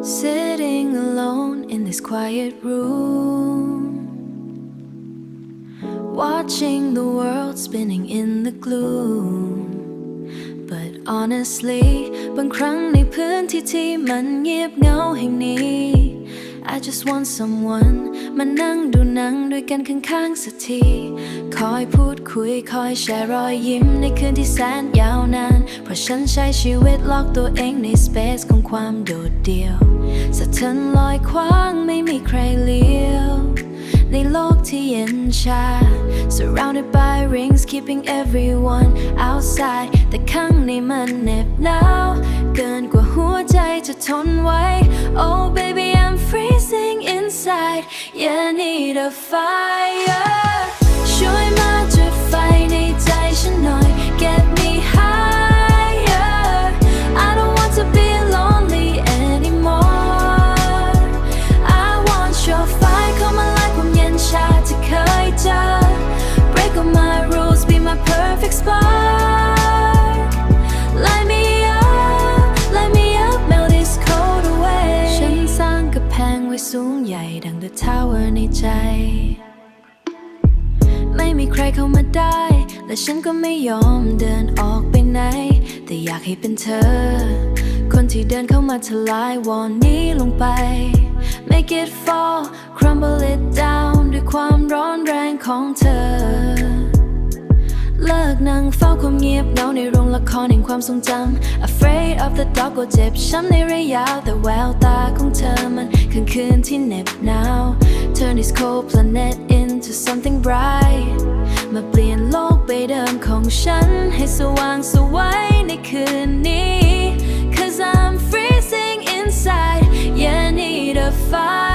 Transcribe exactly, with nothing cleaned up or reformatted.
Sitting alone in this quiet room, watching the world spinning in the gloom. But honestly บางครั้งในพื้นที่ที่มันเงียบเหงาแห่งนี้ I just want someone มานั่งดูหนังด้วยกันข้างๆสักทีคอยพูดคุยคอยแชร์รอยยิ้มในคืนที่แสนยาวนานเพราะฉันใช้ชีวิตล็อกตัวเองในสเปซของความโดดเดี่ยวสะเทินลอยคว้างไม่มีใครเลี้ยวในโลกที่เย็นชา Surrounded by rings keeping everyone outside แต่ข้างในมันเหน็บหนาวเกินกว่าหัวใจจะทนไว้ Oh baby I'm freezing inside Yeah need a fire ช่วยมาจุดไฟในใจฉันหน่อย Get me higher I don't want to be lonely anymore I want your fire come alive ความเย็นชาที่เคยเจอ Break all my rules be my perfect spark Light me up light me up melt this cold away ฉันสร้างกำแพงไว้สูงใหญ่ดัง The Tower ในใจไม่มีใครเข้ามาได้และฉันก็ไม่ยอมเดินออกไปไหนแต่อยากให้เป็นเธอคนที่เดินเข้ามาทลายวอนนี้ลงไป Make it fall crumble it down ด้วยความร้อนแรงของเธอเลิกนั่งเฝ้าความเงียบเหงาในโรงละครแห่งความทรงจำ Afraid of the dark ก็เจ็บช้ำในระยะแต่แววตาของเธอมันคืนคืนที่เหน็บหนาว Turn this cold planet into something bright มาเปลี่ยนโลกใบเดิมของฉันให้สว่างสวยในคืนนี้ Cause I'm freezing inside Yeah need a fire